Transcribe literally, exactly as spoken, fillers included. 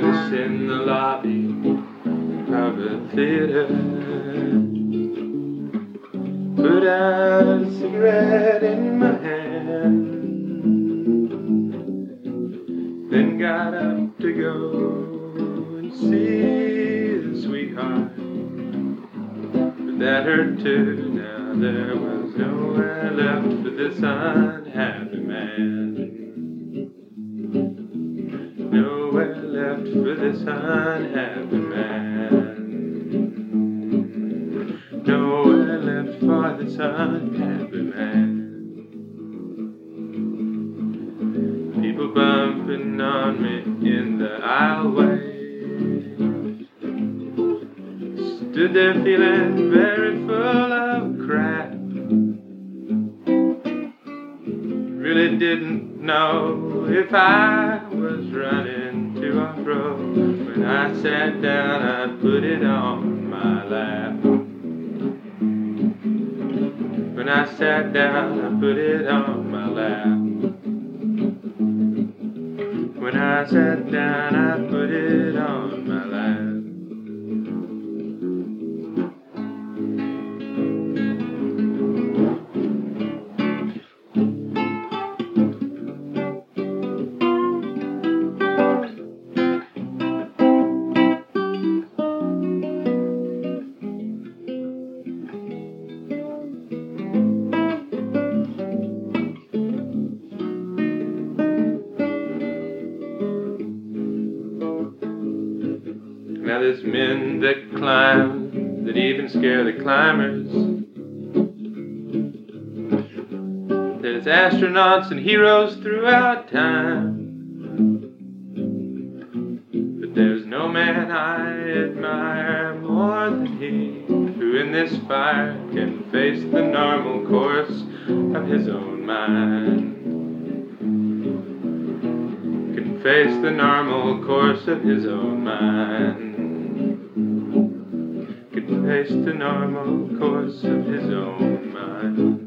us in the lobby of a theater. Put out a cigarette in my hand, then got up to go and see the sweetheart. But that hurt too. Now there was nowhere left for this unhappy man. Nowhere left for this unhappy man. Nowhere left for this unhappy man. People bumping on me in the aisleway. Stood there feeling very full of crap. Really didn't know if I was running to or fro. When I sat down, I put it on my lap. When I sat down, I put it on my lap. When I sat down, I put it on my lap. Now there's men that climb, that even scare the climbers. There's astronauts and heroes throughout time. But there's no man I admire more than he, who in this fire can face the normal course of his own mind. Can face the normal course of his own mind. Could face the normal course of his own mind.